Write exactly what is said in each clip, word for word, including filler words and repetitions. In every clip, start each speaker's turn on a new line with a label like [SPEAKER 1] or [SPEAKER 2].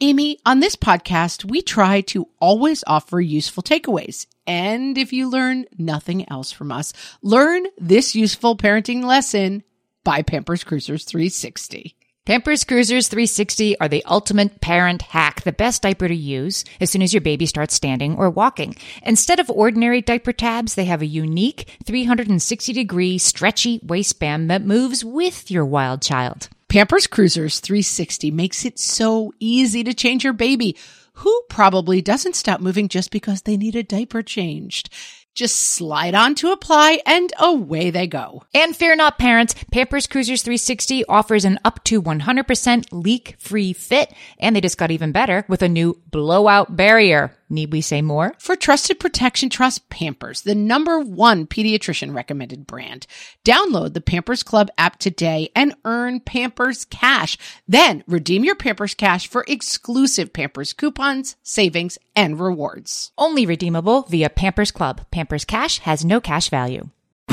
[SPEAKER 1] Amy, on this podcast, we try to always offer useful takeaways. And if you learn nothing else from us, learn this useful parenting lesson by Pampers Cruisers three sixty.
[SPEAKER 2] Pampers Cruisers three sixty are the ultimate parent hack, the best diaper to use as soon as your baby starts standing or walking. Instead of ordinary diaper tabs, they have a unique three hundred sixty degree stretchy waistband that moves with your wild child.
[SPEAKER 1] Pampers Cruisers three sixty makes it so easy to change your baby, who probably doesn't stop moving just because they need a diaper changed. Just slide on to apply and away they go.
[SPEAKER 2] And fear not, parents, Pampers Cruisers three sixty offers an up to one hundred percent leak-free fit, and they just got even better with a new blowout barrier. Need we say more?
[SPEAKER 1] For trusted protection, trust Pampers, the number one pediatrician recommended brand. Download the Pampers Club app today and earn Pampers Cash. Then redeem your Pampers Cash for exclusive Pampers coupons, savings, and rewards.
[SPEAKER 2] Only redeemable via Pampers Club. Pampers Cash has no cash value.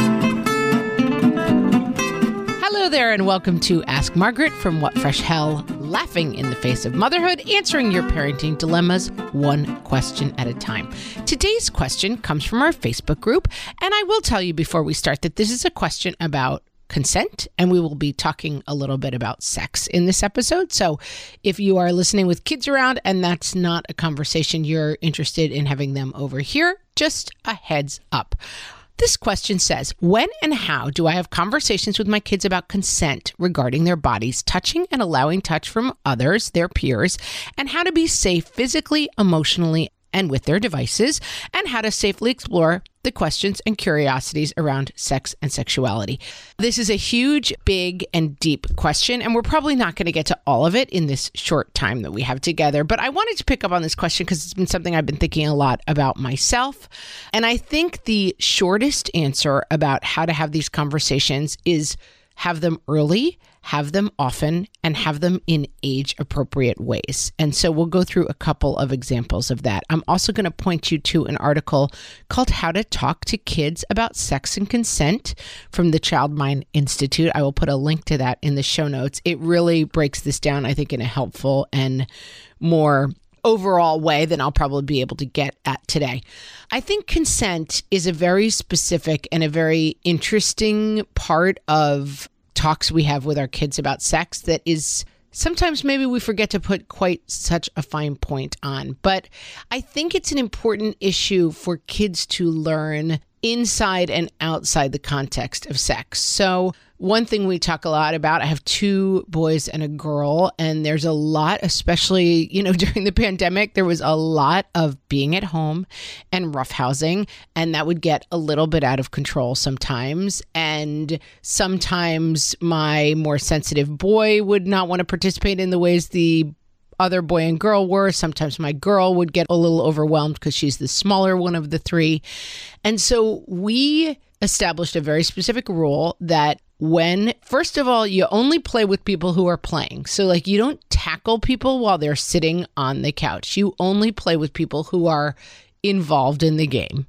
[SPEAKER 1] Hello there and welcome to Ask Margaret from What Fresh Hell, laughing in the face of motherhood, answering your parenting dilemmas one question at a time. Today's question comes from our Facebook group, and I will tell you before we start that this is a question about consent, and we will be talking a little bit about sex in this episode. So if you are listening with kids around and that's not a conversation you're interested in having them over here, just a heads up. This question says, when and how do I have conversations with my kids about consent regarding their bodies, touching and allowing touch from others, their peers, and how to be safe physically, emotionally, and with their devices, and how to safely explore the questions and curiosities around sex and sexuality? This is a huge, big, and deep question, and we're probably not going to get to all of it in this short time that we have together, but I wanted to pick up on this question because it's been something I've been thinking a lot about myself, and I think the shortest answer about how to have these conversations is have them early, have them often, and have them in age-appropriate ways. And so we'll go through a couple of examples of that. I'm also going to point you to an article called How to Talk to Kids About Sex and Consent from the Child Mind Institute. I will put a link to that in the show notes. It really breaks this down, I think, in a helpful and more overall way than I'll probably be able to get at today. I think consent is a very specific and a very interesting part of talks we have with our kids about sex that is sometimes maybe we forget to put quite such a fine point on. But I think it's an important issue for kids to learn inside and outside the context of sex. So one thing we talk a lot about, I have two boys and a girl, and there's a lot, especially, you know, during the pandemic, there was a lot of being at home and roughhousing, and that would get a little bit out of control sometimes. And sometimes my more sensitive boy would not want to participate in the ways the other boy and girl were. Sometimes my girl would get a little overwhelmed because she's the smaller one of the three. And so we established a very specific rule that when, first of all, you only play with people who are playing. So like you don't tackle people while they're sitting on the couch. You only play with people who are involved in the game.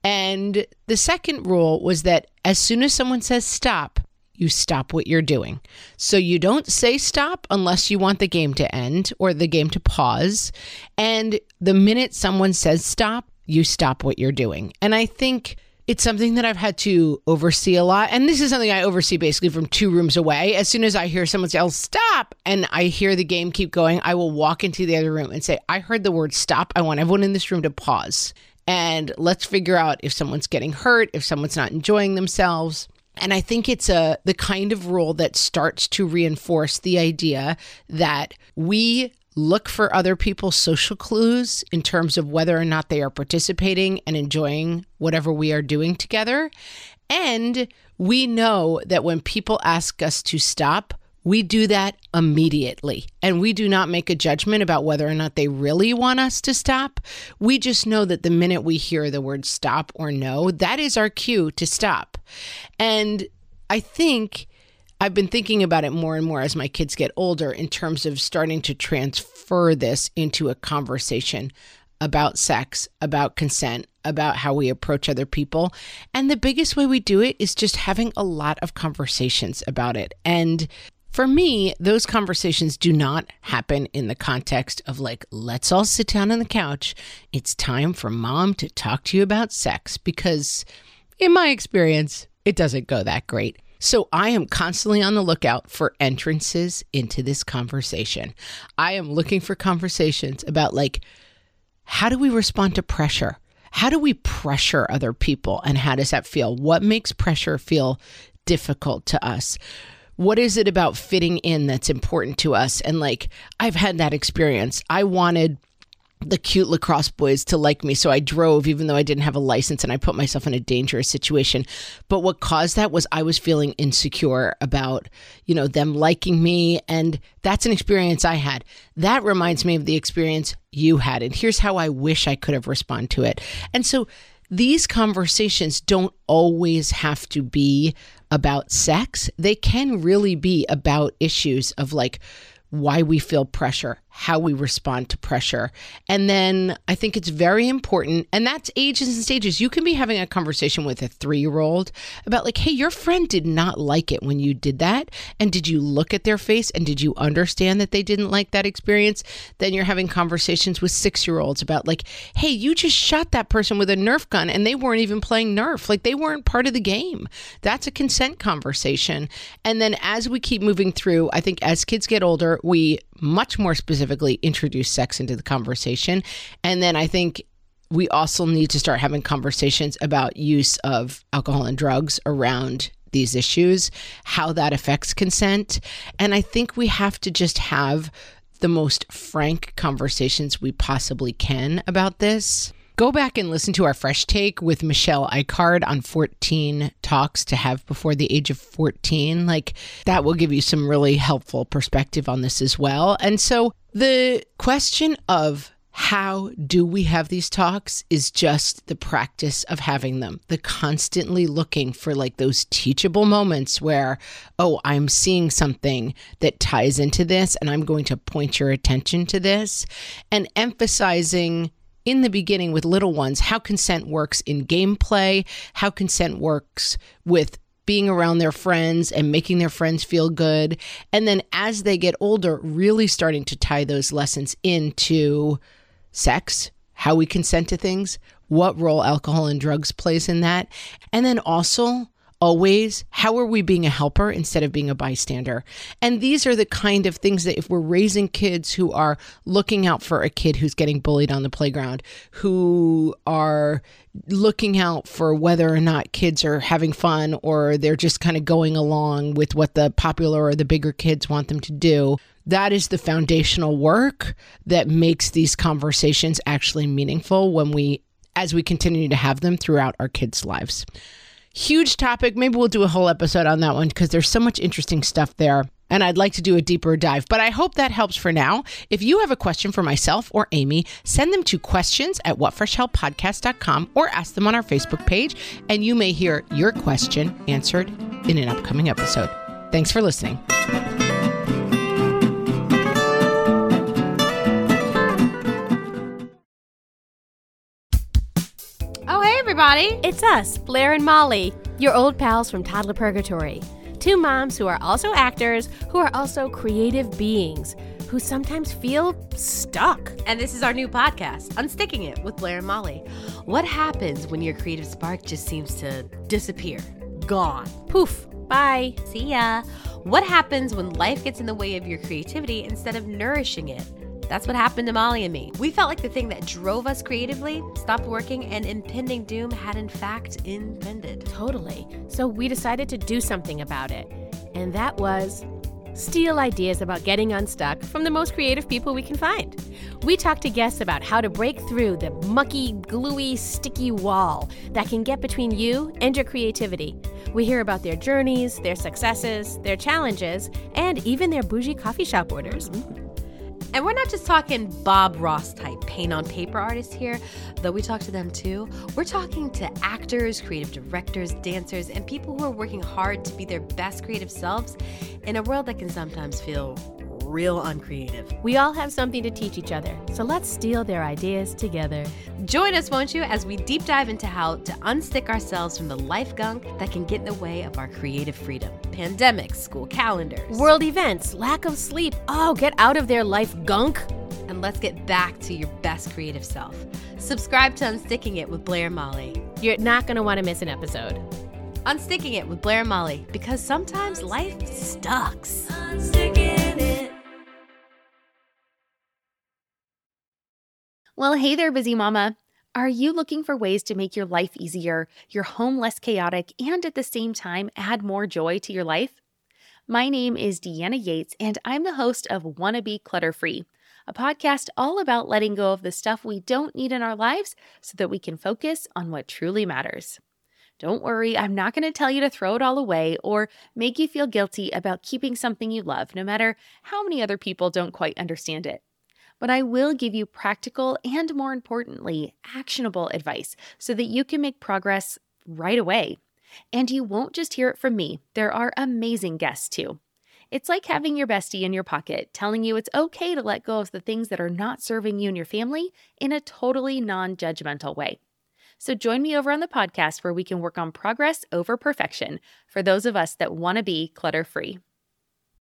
[SPEAKER 1] And the second rule was that as soon as someone says stop, you stop what you're doing. So you don't say stop unless you want the game to end or the game to pause. And the minute someone says stop, you stop what you're doing. And I think it's something that I've had to oversee a lot. And this is something I oversee basically from two rooms away. As soon as I hear someone yell, stop, and I hear the game keep going, I will walk into the other room and say, I heard the word stop. I want everyone in this room to pause. And let's figure out if someone's getting hurt, if someone's not enjoying themselves. And I think it's a the kind of rule that starts to reinforce the idea that we look for other people's social clues in terms of whether or not they are participating and enjoying whatever we are doing together. And we know that when people ask us to stop, we do that immediately. And we do not make a judgment about whether or not they really want us to stop. We just know that the minute we hear the word stop or no, that is our cue to stop. And I think I've been thinking about it more and more as my kids get older in terms of starting to transfer this into a conversation about sex, about consent, about how we approach other people. And the biggest way we do it is just having a lot of conversations about it. And For me, those conversations do not happen in the context of like, let's all sit down on the couch. It's time for mom to talk to you about sex, because in my experience, it doesn't go that great. So I am constantly on the lookout for entrances into this conversation. I am looking for conversations about like, how do we respond to pressure? How do we pressure other people? And how does that feel? What makes pressure feel difficult to us? What is it about fitting in that's important to us? And like, I've had that experience. I wanted the cute lacrosse boys to like me, so I drove even though I didn't have a license, and I put myself in a dangerous situation. But what caused that was I was feeling insecure about, you know, them liking me, and that's an experience I had. That reminds me of the experience you had, and here's how I wish I could have responded to it. And so these conversations don't always have to be about sex. They can really be about issues of like why we feel pressure, how we respond to pressure. And then I think it's very important, and that's ages and stages. You can be having a conversation with a three-year-old about like, hey, your friend did not like it when you did that. And did you look at their face and did you understand that they didn't like that experience? Then you're having conversations with six-year-olds about like, hey, you just shot that person with a Nerf gun and they weren't even playing Nerf. Like they weren't part of the game. That's a consent conversation. And then as we keep moving through, I think as kids get older, we much more specifically introduce sex into the conversation. And then I think we also need to start having conversations about use of alcohol and drugs around these issues, how that affects consent. And I think we have to just have the most frank conversations we possibly can about this. Go back and listen to our Fresh Take with Michelle Eichard on fourteen talks to have before the age of fourteen. Like that will give you some really helpful perspective on this as well. And so the question of how do we have these talks is just the practice of having them, the constantly looking for like those teachable moments where, oh, I'm seeing something that ties into this and I'm going to point your attention to this, and emphasizing in the beginning with little ones, how consent works in gameplay, how consent works with being around their friends and making their friends feel good. And then as they get older, really starting to tie those lessons into sex, how we consent to things, what role alcohol and drugs plays in that. And then also always, how are we being a helper instead of being a bystander? And these are the kind of things that if we're raising kids who are looking out for a kid who's getting bullied on the playground, who are looking out for whether or not kids are having fun or they're just kind of going along with what the popular or the bigger kids want them to do, that is the foundational work that makes these conversations actually meaningful when we, as we continue to have them throughout our kids' lives. Huge topic. Maybe we'll do a whole episode on that one because there's so much interesting stuff there. And I'd like to do a deeper dive, but I hope that helps for now. If you have a question for myself or Amy, send them to questions at what fresh hell podcast dot com or ask them on our Facebook page, and you may hear your question answered in an upcoming episode. Thanks for listening.
[SPEAKER 3] Oh, hey, everybody. It's us, Blair and Molly, your old pals from Toddler Purgatory. Two moms who are also actors, who are also creative beings, who sometimes feel stuck. And this is our new podcast, Unsticking It with Blair and Molly. What happens when your creative spark just seems to disappear? Gone. Poof. Bye. See ya. What happens when life gets in the way of your creativity instead of nourishing it? That's what happened to Molly and me. We felt like the thing that drove us creatively stopped working, and impending doom had in fact impended. Totally. So we decided to do something about it. And that was steal ideas about getting unstuck from the most creative people we can find. We talked to guests about how to break through the mucky, gluey, sticky wall that can get between you and your creativity. We hear about their journeys, their successes, their challenges, and even their bougie coffee shop orders. Mm. And we're not just talking Bob Ross type paint on paper artists here, though we talk to them too. We're talking to actors, creative directors, dancers, and people who are working hard to be their best creative selves in a world that can sometimes feel real uncreative. We all have something to teach each other, so let's steal their ideas together.
[SPEAKER 4] Join us, won't you, as we deep dive into how to unstick ourselves from the life gunk that can get in the way of our creative freedom. Pandemics, school calendars,
[SPEAKER 3] World events, lack of sleep. Oh, get out of their life gunk.
[SPEAKER 4] and let's get back to your best creative self. Subscribe to Unsticking It with Blair and Molly.
[SPEAKER 3] You're not going to want to miss an episode.
[SPEAKER 4] Unsticking It with Blair and Molly, because sometimes life sucks.
[SPEAKER 5] Well, hey there, busy mama. Are you looking for ways to make your life easier, your home less chaotic, and at the same time add more joy to your life? My name is Deanna Yates, and I'm the host of Wanna Be Clutter Free, a podcast all about letting go of the stuff we don't need in our lives so that we can focus on what truly matters. Don't worry, I'm not going to tell you to throw it all away or make you feel guilty about keeping something you love, no matter how many other people don't quite understand it. But I will give you practical and, more importantly, actionable advice so that you can make progress right away. And you won't just hear it from me. There are amazing guests too. It's like having your bestie in your pocket telling you it's okay to let go of the things that are not serving you and your family in a totally non-judgmental way. So join me over on the podcast where we can work on progress over perfection for those of us that want to be clutter-free.